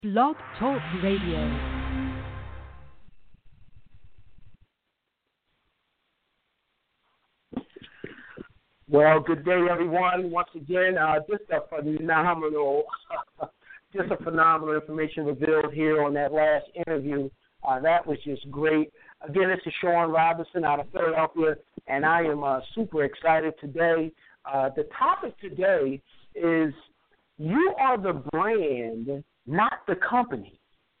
Blog Talk Radio. Well, good day, everyone. Once again, just a phenomenal, information revealed here on that last interview. That was just great. Again, this is Sean Robinson out of Philadelphia, and I am super excited today. The topic today is you are the brand, not the company.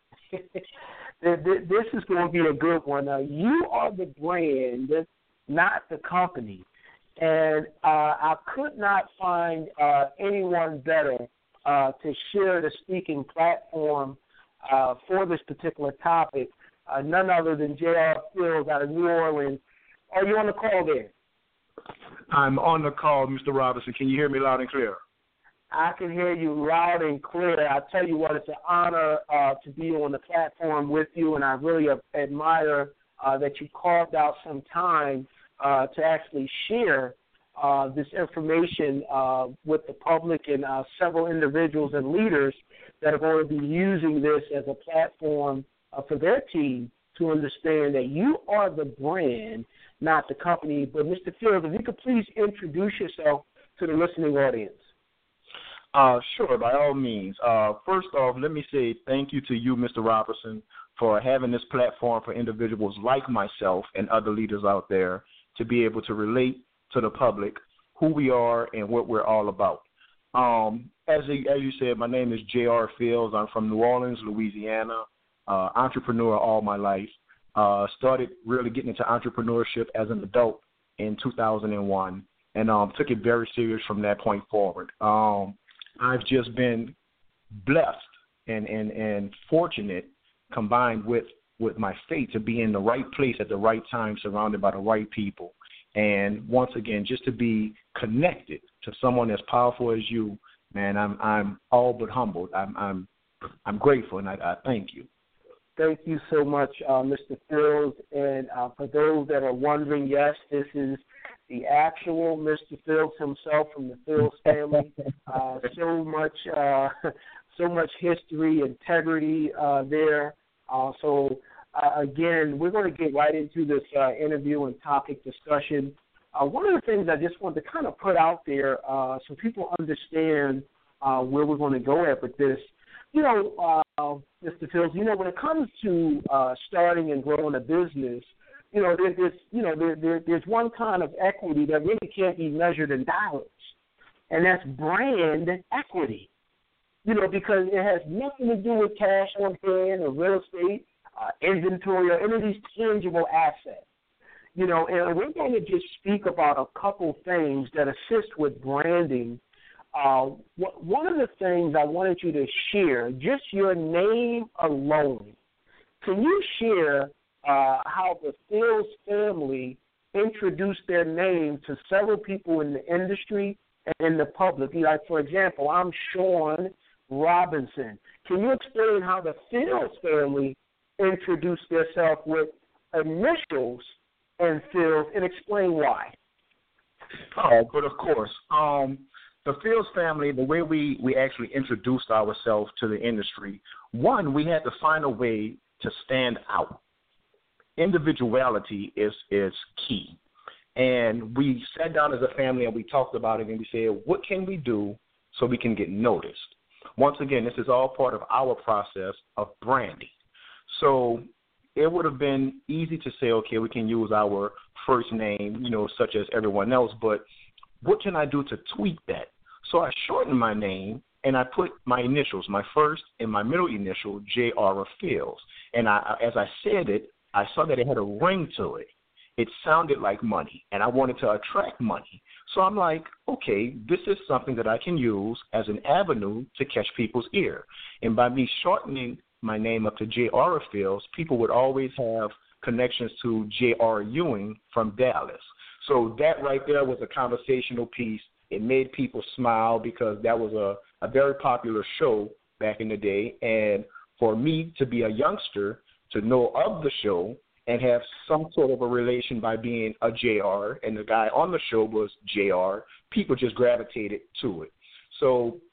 This is going to be a good one. You are the brand, not the company. And I could not find anyone better to share the speaking platform for this particular topic, none other than J.R. Fields out of New Orleans. Are you on the call there? I'm on the call, Mr. Robinson. Can you hear me loud and clear? I can hear you loud and clear. I tell you what, it's an honor to be on the platform with you, and I really admire that you carved out some time to actually share this information with the public and several individuals and leaders that are going to be using this as a platform for their team to understand that you are the brand, not the company. But, Mr. Fields, if you could please introduce yourself to the listening audience. Sure, by all means. First off, let me say thank you to you, Mr. Robinson, for having this platform for individuals like myself and other leaders out there to be able to relate to the public who we are and what we're all about. As you said, my name is J.R. Fields. I'm from New Orleans, Louisiana, entrepreneur all my life. Started really getting into entrepreneurship as an adult in 2001 and took it very serious from that point forward. I've just been blessed and fortunate combined with my faith to be in the right place at the right time, surrounded by the right people. And once again, just to be connected to someone as powerful as you, man, I'm all but humbled. I'm grateful, and I thank you. Thank you so much, Mr. Fields. And for those that are wondering, yes, this is the actual Mr. Fields himself from the Fields family. So much history, integrity there. Again, we're going to get right into this interview and topic discussion. One of the things I just want to kind of put out there so people understand where we're going to go at with this. You know, Mr. Fields, you know, when it comes to starting and growing a business, you know, there's one kind of equity that really can't be measured in dollars, and that's brand equity. You know, because it has nothing to do with cash on hand or real estate, inventory, or any of these tangible assets. You know, and we're going to just speak about a couple things that assist with branding. One of the things I wanted you to share, just your name alone. Can you share how the Fields family introduced their name to several people in the industry and in the public? Like, for example, I'm Sean Robinson. Can you explain how the Fields family introduced themselves with initials and Fields, and explain why? Oh, but of course. The Fields family, the way we actually introduced ourselves to the industry, one, we had to find a way to stand out. Individuality is key. And we sat down as a family and we talked about it and we said, what can we do so we can get noticed? Once again, this is all part of our process of branding. So it would have been easy to say, okay, we can use our first name, you know, such as everyone else, but what can I do to tweak that? So I shortened my name and I put my initials, my first and my middle initial, J.R. Fields. And as I said it, I saw that it had a ring to it. It sounded like money, and I wanted to attract money. So I'm like, okay, this is something that I can use as an avenue to catch people's ear. And by me shortening my name up to J.R. Fields, people would always have connections to J.R. Ewing from Dallas. So that right there was a conversational piece. It made people smile because that was a very popular show back in the day. And for me to be a youngster, to know of the show and have some sort of a relation by being a JR, and the guy on the show was JR, people just gravitated to it. So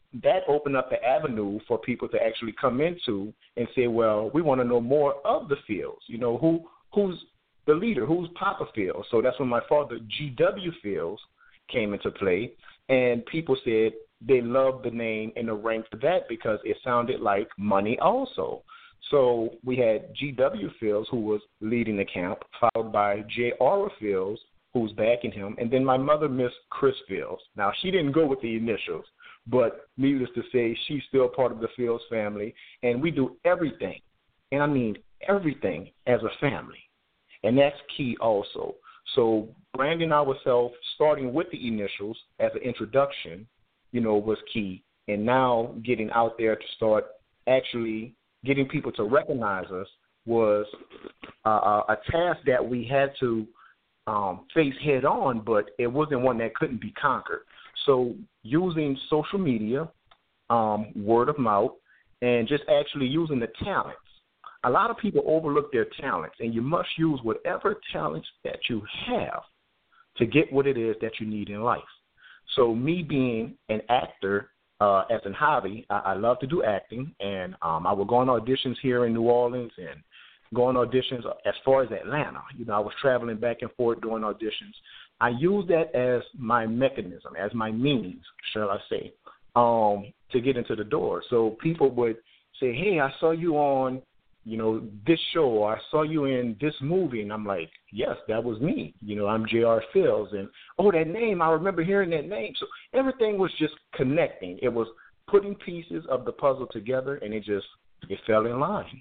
that opened up the avenue for people to actually come into and say, well, we want to know more of the Fields. You know, who's the leader, who's Papa Fields. So that's when my father, G.W. Fields, came into play, and people said they loved the name and the rank for that because it sounded like money also. So we had G.W. Fields, who was leading the camp, followed by J.R. Fields, who was backing him, and then my mother, Miss Chris Fields. Now, she didn't go with the initials, but needless to say, she's still part of the Fields family, and we do everything, and I mean everything, as a family, and that's key also. So branding ourselves, starting with the initials as an introduction, you know, was key, and now getting out there to start actually getting people to recognize us was a task that we had to face head on, but it wasn't one that couldn't be conquered. So using social media, word of mouth, and just actually using the talents. A lot of people overlook their talents, and you must use whatever talents that you have to get what it is that you need in life. So me being an actor as a hobby, I love to do acting, and I would go on auditions here in New Orleans and go on auditions as far as Atlanta. You know, I was traveling back and forth doing auditions. I use that as my mechanism, as my means, shall I say, to get into the door. So people would say, hey, I saw you on, you know, this show, or I saw you in this movie, and I'm like, yes, that was me. You know, I'm J.R. Fields, and, oh, that name, I remember hearing that name. So everything was just connecting. It was putting pieces of the puzzle together, and it fell in line.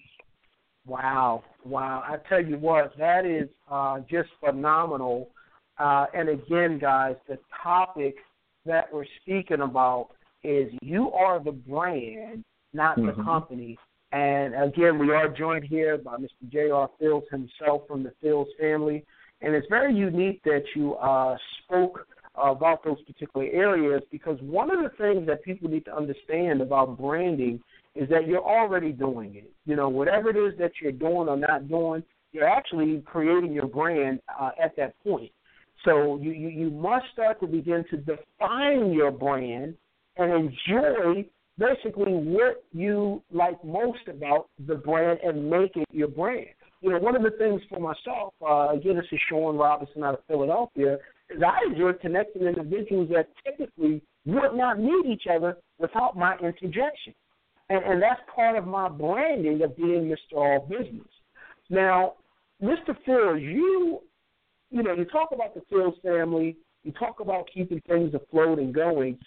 Wow. I tell you what, that is just phenomenal. And again, guys, the topic that we're speaking about is you are the brand, not the company. And again, we are joined here by Mr. J.R. Fields himself from the Fields family. And it's very unique that you spoke about those particular areas, because one of the things that people need to understand about branding is that you're already doing it. You know, whatever it is that you're doing or not doing, you're actually creating your brand at that point. So you must start to begin to define your brand and enjoy basically what you like most about the brand and make it your brand. You know, one of the things for myself, again, this is Sean Robinson out of Philadelphia, is I enjoy connecting individuals that typically would not meet each other without my interjection. And that's part of my branding of being Mr. All Business. Now, Mr. Fields, you talk about the Fields family, you talk about keeping things afloat and going.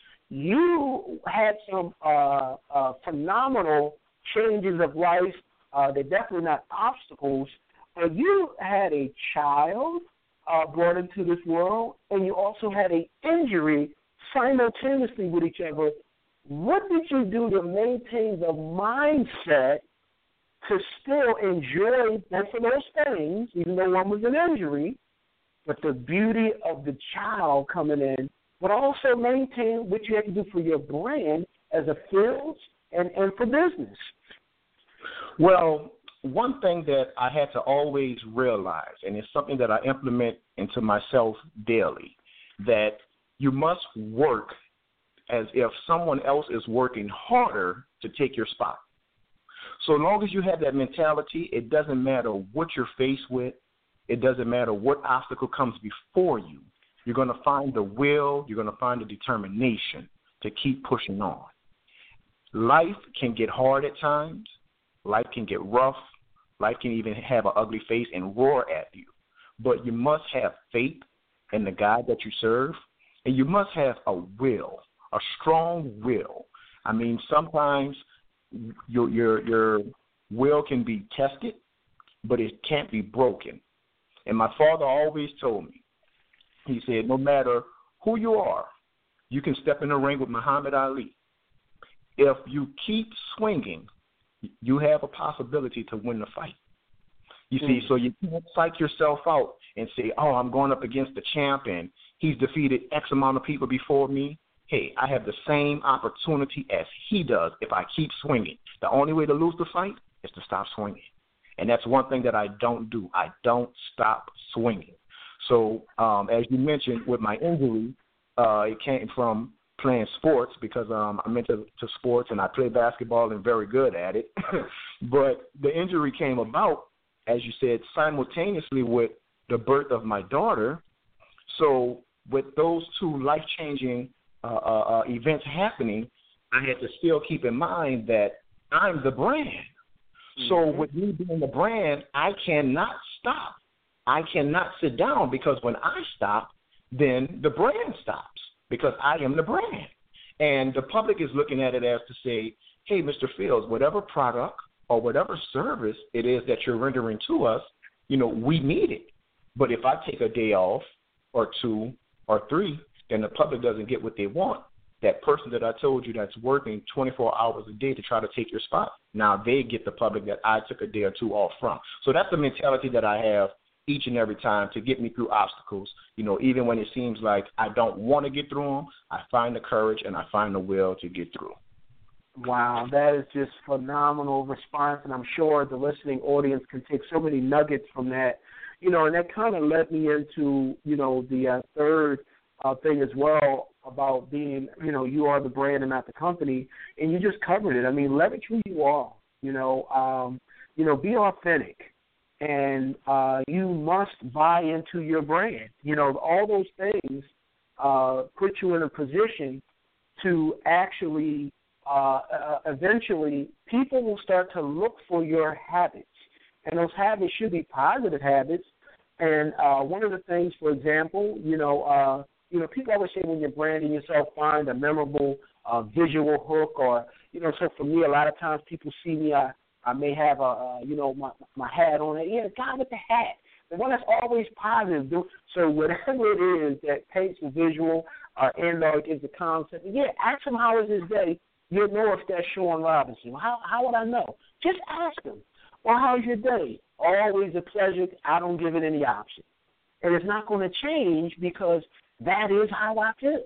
You had some phenomenal changes of life. They're definitely not obstacles. But you had a child brought into this world, and you also had an injury simultaneously with each other. What did you do to maintain the mindset to still enjoy both of those things, even though one was an injury, but the beauty of the child coming in, but also maintain what you have to do for your brand as a Fields and for business? Well, one thing that I had to always realize, and it's something that I implement into myself daily, that you must work as if someone else is working harder to take your spot. So long as you have that mentality, it doesn't matter what you're faced with. It doesn't matter what obstacle comes before you. You're going to find the will, you're going to find the determination to keep pushing on. Life can get hard at times. Life can get rough. Life can even have an ugly face and roar at you. But you must have faith in the God that you serve, and you must have a will, a strong will. I mean, sometimes your will can be tested, but it can't be broken. And my father always told me, he said, no matter who you are, you can step in the ring with Muhammad Ali. If you keep swinging, you have a possibility to win the fight. You see, so you can't psych yourself out and say, oh, I'm going up against the champ and he's defeated X amount of people before me. Hey, I have the same opportunity as he does if I keep swinging. The only way to lose the fight is to stop swinging. And that's one thing that I don't do. I don't stop swinging. So as you mentioned, with my injury, it came from playing sports because I'm into sports and I play basketball and very good at it. But the injury came about, as you said, simultaneously with the birth of my daughter. So with those two life-changing events happening, I had to still keep in mind that I'm the brand. So with me being the brand, I cannot stop. I cannot sit down because when I stop, then the brand stops because I am the brand. And the public is looking at it as to say, hey, Mr. Fields, whatever product or whatever service it is that you're rendering to us, we need it. But if I take a day off or 2 or 3, then the public doesn't get what they want. That person that I told you that's working 24 hours a day to try to take your spot, now they get the public that I took a day or 2 off from. So that's the mentality that I have each and every time to get me through obstacles. Even when it seems like I don't want to get through them, I find the courage and I find the will to get through. Wow, that is just phenomenal response, and I'm sure the listening audience can take so many nuggets from that. And that kind of led me into, the third thing as well about being, you are the brand and not the company, and you just covered it. I mean, leverage who you are, be authentic, and you must buy into your brand. All those things put you in a position to actually, eventually, people will start to look for your habits, and those habits should be positive habits. And one of the things, for example, people always say when you're branding yourself, find a memorable visual hook, or so for me, a lot of times people see me, I may have my hat on. Yeah, the guy with the hat, the one that's always positive. So whatever it is that paints the visual and is the concept. Yeah, ask him how is his day. You'll know if that's Sean Robinson. How would I know? Just ask him. Well, how's your day? Always a pleasure. I don't give it any option. And it's not going to change because that is how I feel.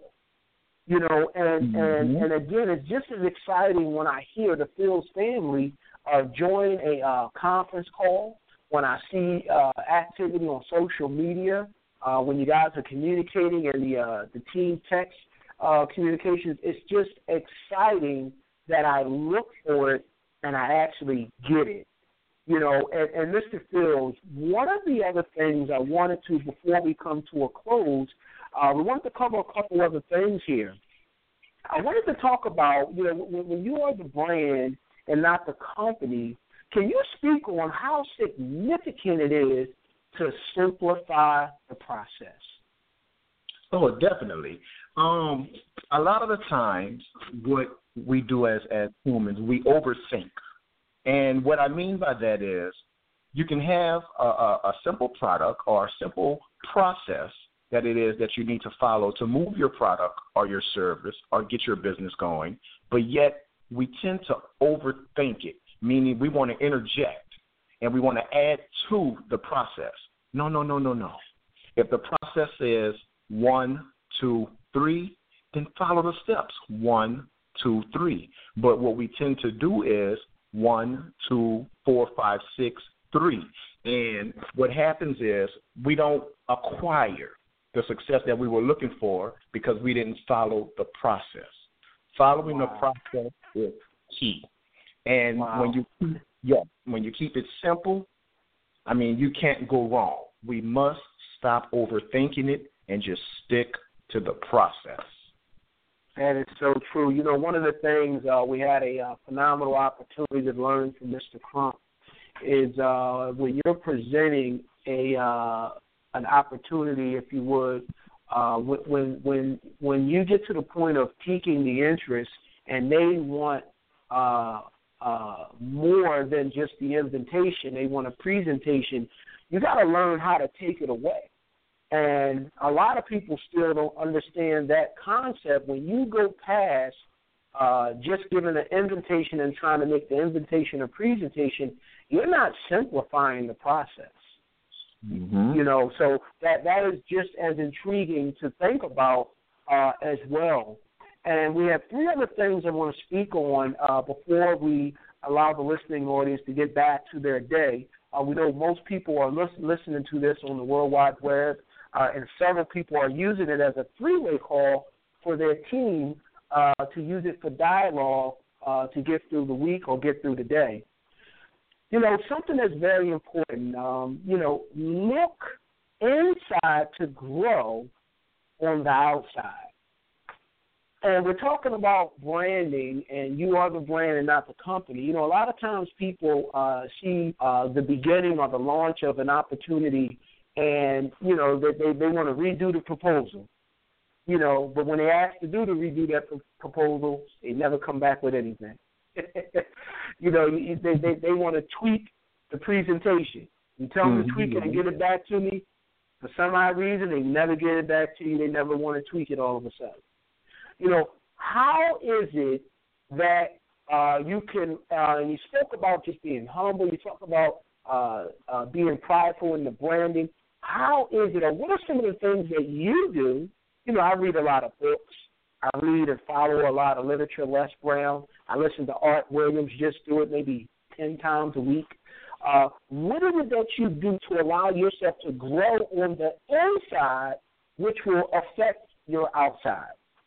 And again, it's just as exciting when I hear the Fields family join a conference call, when I see activity on social media, when you guys are communicating and the team text communications. It's just exciting that I look for it and I actually get it. And Mr. Fields, one of the other things I wanted to, before we come to a close, we wanted to cover a couple other things here. I wanted to talk about, when you are the brand and not the company, can you speak on how significant it is to simplify the process? Oh, definitely. A lot of the times what we do as humans, we overthink. And what I mean by that is you can have a simple product or a simple process that it is that you need to follow to move your product or your service or get your business going, but yet we tend to overthink it, meaning we want to interject and we want to add to the process. No. If the process is 1, 2, 3, then follow the steps 1, 2, 3. But what we tend to do is 1, 2, 4, 5, 6, 3. And what happens is we don't acquire the success that we were looking for because we didn't follow the process. Following the process is key. And when you keep it simple, I mean, you can't go wrong. We must stop overthinking it and just stick to the process. That is so true. One of the things we had a phenomenal opportunity to learn from Mr. Crump is when you're presenting an opportunity, if you would, when you get to the point of piquing the interest and they want more than just the invitation, they want a presentation, you got to learn how to take it away. And a lot of people still don't understand that concept. When you go past just giving an invitation and trying to make the invitation a presentation, you're not simplifying the process. Mm-hmm. So that is just as intriguing to think about as well. And we have 3 other things I want to speak on before we allow the listening audience to get back to their day. We know most people are listening to this on the World Wide Web, and several people are using it as a 3-way call for their team to use it for dialogue to get through the week or get through the day. You know, something that's very important, you know, look inside to grow on the outside. And we're talking about branding, and you are the brand and not the company. You know, a lot of times people see the beginning or the launch of an opportunity, and, you know, they want to redo the proposal. You know, but when they ask to redo that proposal, they never come back with anything. You know, they want to tweak the presentation. You tell them to tweak it and get it back to me. For some odd reason, they never get it back to you. They never want to tweak it all of a sudden. You know, how is it that you can, and you spoke about just being humble, you talk about being prideful in the branding. How is it, or what are some of the things that you do? You know, I read a lot of books. I read and follow a lot of literature, Les Brown. I listen to Art Williams, just do it maybe 10 times a week. What is it that you do to allow yourself to grow on the inside, which will affect your outside?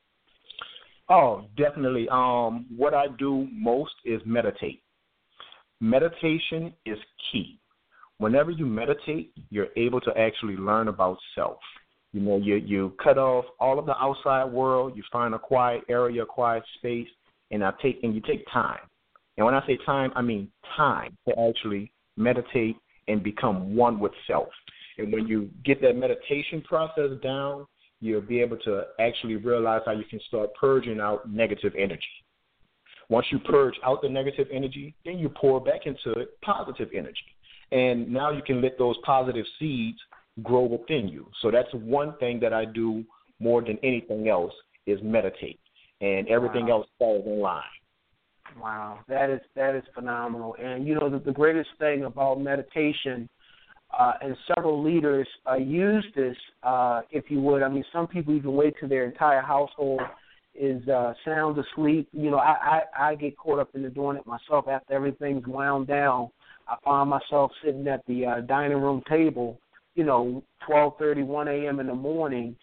Oh, definitely. What I do most is meditate. Meditation is key. Whenever you meditate, you're able to actually learn about self. You know, you cut off all of the outside world. You find a quiet area, a quiet space, and you take time. And when I say time, I mean time to actually meditate and become one with self. And when you get that meditation process down, you'll be able to actually realize how you can start purging out negative energy. Once you purge out the negative energy, then you pour back into it positive energy. And now you can let those positive seeds grow within you. So that's one thing that I do more than anything else is meditate. And everything else falls in line. Wow, that is phenomenal. And, you know, the greatest thing about meditation, and several leaders use this, if you would. I mean, some people even wait till their entire household is sound asleep. You know, I get caught up into doing it myself. After everything's wound down, I find myself sitting at the dining room table, you know, 12:30, 1 a.m. in the morning,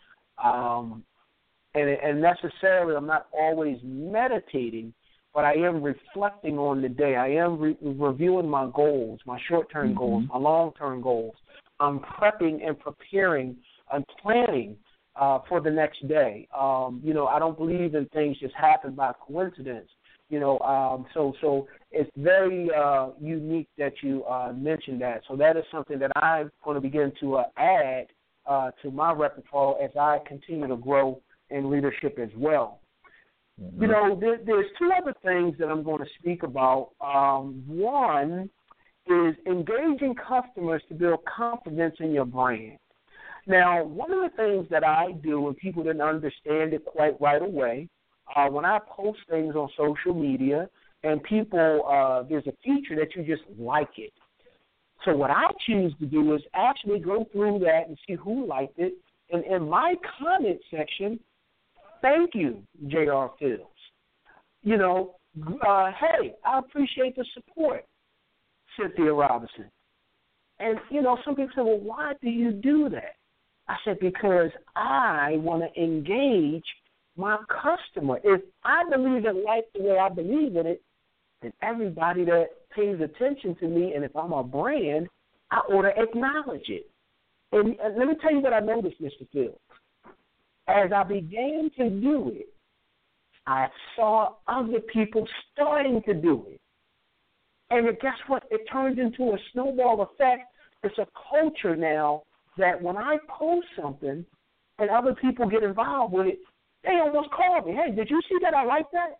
and necessarily I'm not always meditating, but I am reflecting on the day. I am reviewing my goals, my short-term goals, my long-term goals. I'm prepping and preparing and planning for the next day. You know, I don't believe in things just happen by coincidence. You know, so it's very unique that you mentioned that. So that is something that I'm going to begin to add to my repertoire as I continue to grow in leadership as well. You know, there's two other things that I'm going to speak about. One is engaging customers to build confidence in your brand. Now, one of the things that I do, and people didn't understand it quite right away, when I post things on social media and people, there's a feature that you just like it. So what I choose to do is actually go through that and see who liked it. And in my comment section, thank you, J.R. Fields. You know, hey, I appreciate the support, Cynthia Robinson. And, you know, some people say, well, why do you do that? I said, because I want to engage my customer. If I believe in life the way I believe in it, then everybody that pays attention to me, and if I'm a brand, I ought to acknowledge it. And let me tell you what I noticed, Mr. Fields. As I began to do it, I saw other people starting to do it. And guess what? It turns into a snowball effect. It's a culture now that when I post something and other people get involved with it, they almost call me, hey, did you see that? I like that.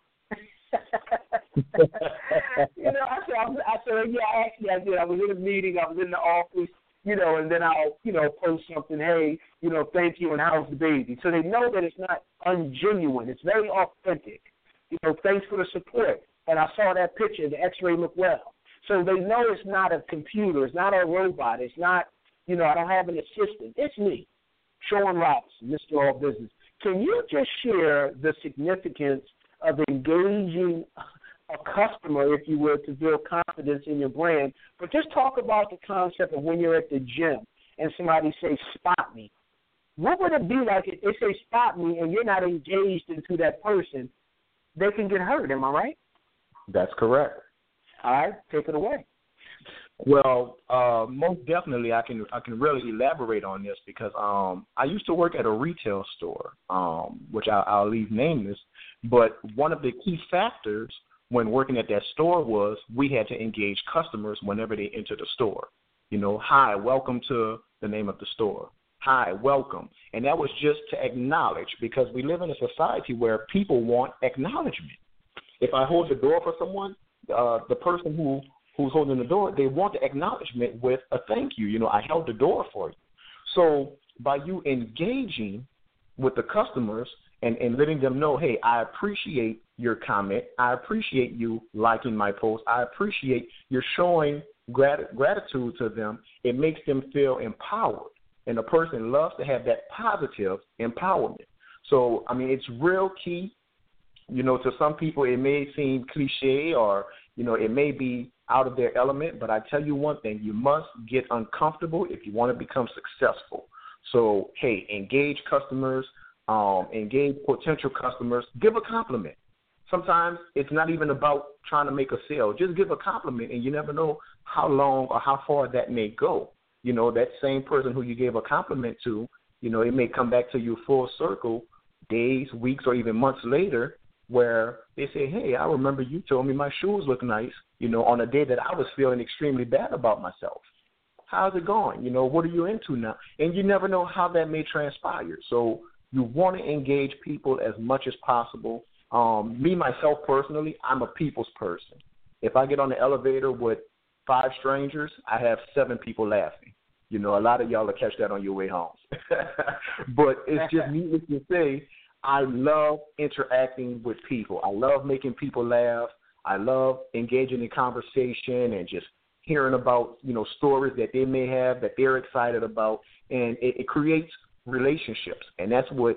You know, I said, yeah, actually I did. I was in a meeting. I was in the office. You know, and then I'll, you know, post something, hey, you know, thank you, and how's the baby? So they know that it's not ungenuine. It's very authentic. You know, thanks for the support. And I saw that picture, the x-ray looked well. So they know it's not a computer. It's not a robot. It's not, you know, I don't have an assistant. It's me, Sean Robinson, Mr. All Business. Can you just share the significance of engaging a customer, if you will, to build confidence in your brand, but just talk about the concept of when you're at the gym and somebody says, spot me. what would it be like if they say stop me and you're not engaged into that person? They can get hurt. Am I right? That's correct. All right, take it away. Well, most definitely, I can really elaborate on this because I used to work at a retail store, which I'll leave nameless. But one of the key factors when working at that store was we had to engage customers whenever they entered the store. You know, hi, welcome to the name of the store. Hi, welcome. And that was just to acknowledge, because we live in a society where people want acknowledgement. If I hold the door for someone, the person who's holding the door, they want the acknowledgement with a thank you. You know, I held the door for you. So by you engaging with the customers and letting them know, hey, I appreciate your comment. I appreciate you liking my post. I appreciate you're showing gratitude to them. It makes them feel empowered. And a person loves to have that positive empowerment. So, I mean, it's real key. You know, to some people it may seem cliche or, you know, it may be out of their element, but I tell you one thing, you must get uncomfortable if you want to become successful. So, hey, engage customers, engage potential customers, give a compliment. Sometimes it's not even about trying to make a sale. Just give a compliment, and you never know how long or how far that may go. You know, that same person who you gave a compliment to, you know, it may come back to you full circle days, weeks, or even months later, where they say, hey, I remember you told me my shoes look nice, you know, on a day that I was feeling extremely bad about myself. How's it going? You know, what are you into now? And you never know how that may transpire. So you want to engage people as much as possible. Me, myself, personally, I'm a people's person. If I get on the elevator with 5 strangers, I have 7 people laughing. You know, a lot of y'all will catch that on your way home. But it's just needless to say, I love interacting with people. I love making people laugh. I love engaging in conversation and just hearing about, you know, stories that they may have that they're excited about. And it creates relationships. And that's what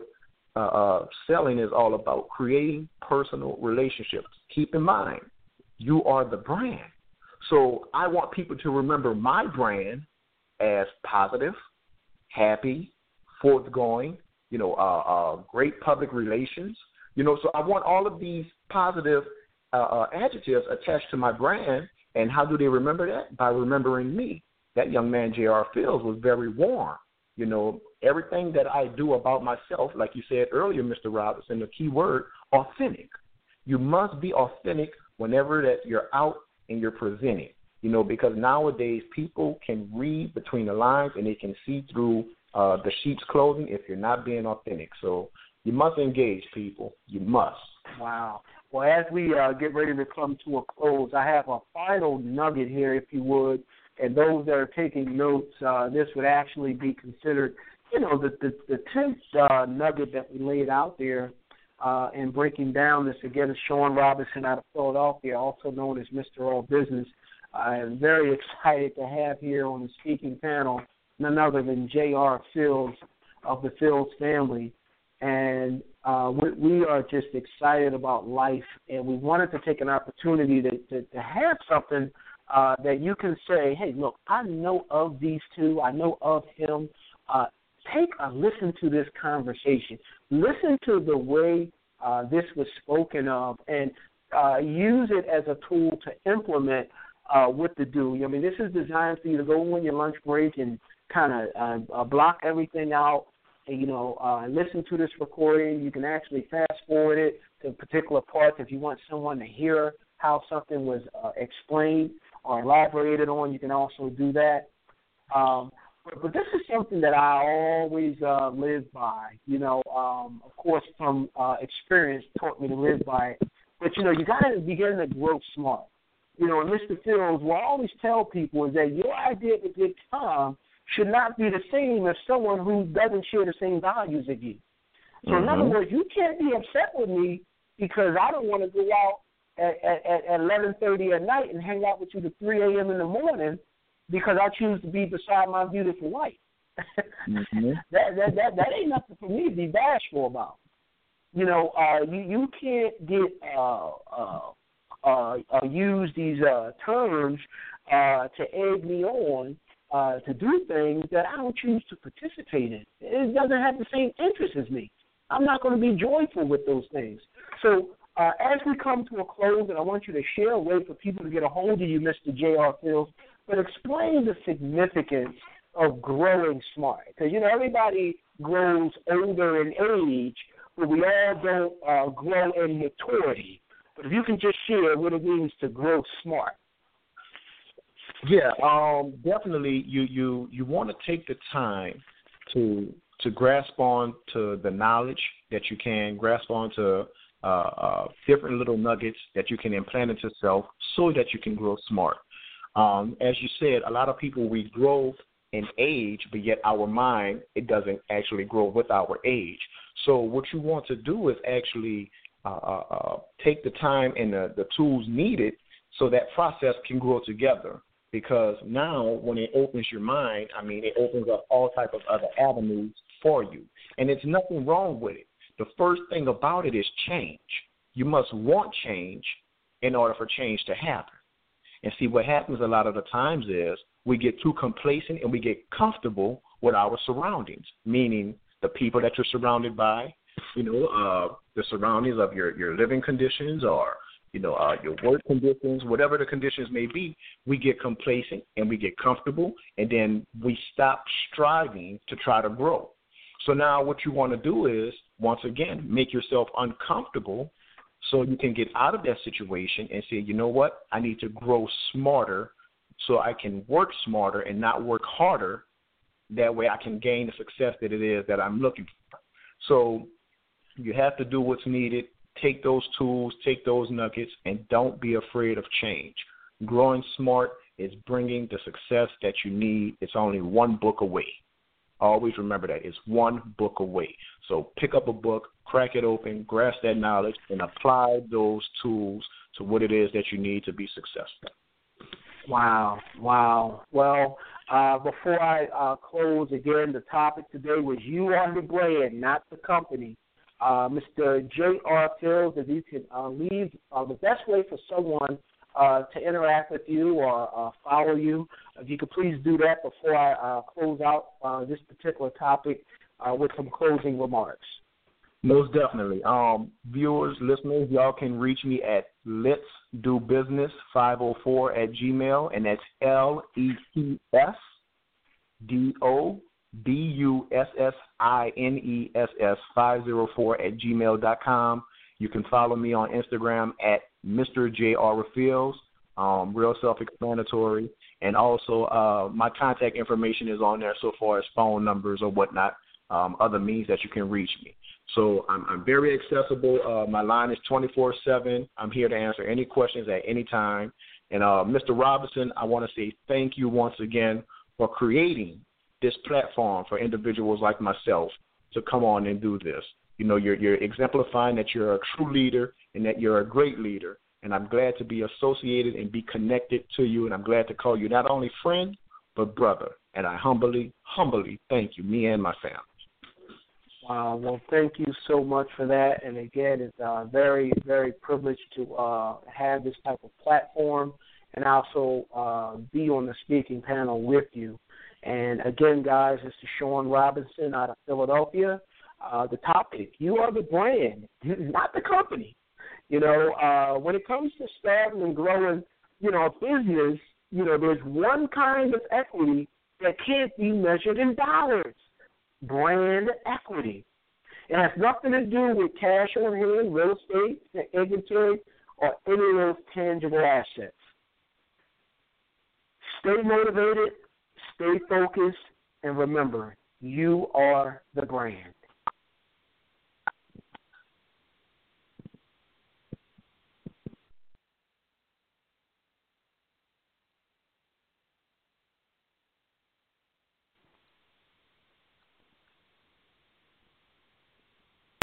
selling is all about, creating personal relationships. Keep in mind, you are the brand. So I want people to remember my brand as positive, happy, forthgoing, you know, great public relations. You know, so I want all of these positive adjectives attached to my brand. And how do they remember that? By remembering me. That young man, J.R. Fields, was very warm. You know, everything that I do about myself, like you said earlier, Mr. Robinson, the key word, authentic. You must be authentic whenever that you're out and you're presenting, you know, because nowadays people can read between the lines and they can see through the sheep's clothing if you're not being authentic. So you must engage people. You must. Wow. Well, as we get ready to come to a close, I have a final nugget here, if you would. And those that are taking notes, this would actually be considered, you know, the 10th nugget that we laid out there in breaking down this. Again, is Sean Robinson out of Philadelphia, also known as Mr. All Business. I am very excited to have here on the speaking panel none other than J.R. Fields of the Fields family. And we are just excited about life, and we wanted to take an opportunity to have something that you can say, hey, look, I know of these two. I know of him. Take a listen to this conversation. Listen to the way this was spoken of, and use it as a tool to implement what to do. I mean, this is designed for you to go on your lunch break and kind of block everything out, and, you know, listen to this recording. You can actually fast forward it to particular parts if you want someone to hear how something was explained or elaborated on. You can also do that. But this is something that I always live by. You know, of course, from experience taught me to live by it. But, you know, you got to begin to grow smart. You know, and Mr. Fields, what I always tell people is that your idea of a good time should not be the same as someone who doesn't share the same values as you. So, in other words, you can't be upset with me because I don't want to go out at 11:30 at night and hang out with you to 3 a.m. in the morning because I choose to be beside my beautiful wife. That ain't nothing for me to be bashful about. You know, you can't get use these terms to egg me on to do things that I don't choose to participate in. It doesn't have the same interest as me. I'm not going to be joyful with those things. So as we come to a close, and I want you to share a way for people to get a hold of you, Mr. J.R. Fields, but explain the significance of growing smart. Because, everybody grows older in age, but we all don't grow in maturity. But if you can just share what it means to grow smart. Yeah, definitely. You want to take the time to grasp on to the knowledge that you can, grasp on to different little nuggets that you can implant into self so that you can grow smart. As you said, a lot of people, we grow in age, but yet our mind, it doesn't actually grow with our age. So what you want to do is actually take the time and the tools needed so that process can grow together. Because now when it opens your mind, it opens up all type of other avenues for you. And it's nothing wrong with it. The first thing about it is change. You must want change in order for change to happen. And see, what happens a lot of the times is we get too complacent and we get comfortable with our surroundings, meaning the people that you're surrounded by, the surroundings of your living conditions or, your work conditions, whatever the conditions may be. We get complacent and we get comfortable, and then we stop striving to try to grow. So now what you want to do is, once again, make yourself uncomfortable so you can get out of that situation and say, you know what, I need to grow smarter so I can work smarter and not work harder. That way I can gain the success that it is that I'm looking for. So you have to do what's needed. Take those tools, take those nuggets, and don't be afraid of change. Growing smart is bringing the success that you need. It's only one book away. Always remember that. It's one book away. So pick up a book, crack it open, grasp that knowledge, and apply those tools to what it is that you need to be successful. Wow. Well, before I close, again, the topic today was you are the brand, not the company. Mr. J.R. Fields, if you could leave the best way for someone to interact with you or follow you, if you could please do that before I close out this particular topic with some closing remarks. Most definitely. Viewers, listeners, y'all can reach me at Let's Do Business 504 at Gmail, and that's LETSDOBUSSINESS 504 at gmail.com. You can follow me on Instagram at Mr. J.R. Fields, real self-explanatory. And also my contact information is on there so far as phone numbers or whatnot, other means that you can reach me. So I'm very accessible. My line is 24/7. I'm here to answer any questions at any time. And Mr. Robinson, I want to say thank you once again for creating this platform for individuals like myself to come on and do this. You're exemplifying that you're a true leader and that you're a great leader. And I'm glad to be associated and be connected to you. And I'm glad to call you not only friend, but brother. And I humbly thank you, me and my family. Wow. Well, thank you so much for that. And again, it's very, very privileged to have this type of platform and also be on the speaking panel with you. And again, guys, this is Sean Robinson out of Philadelphia. The topic, you are the brand, not the company. When it comes to starting and growing, a business, there's one kind of equity that can't be measured in dollars. Brand equity. It has nothing to do with cash on hand, real estate, inventory, or any of those tangible assets. Stay motivated, stay focused, and remember, you are the brand.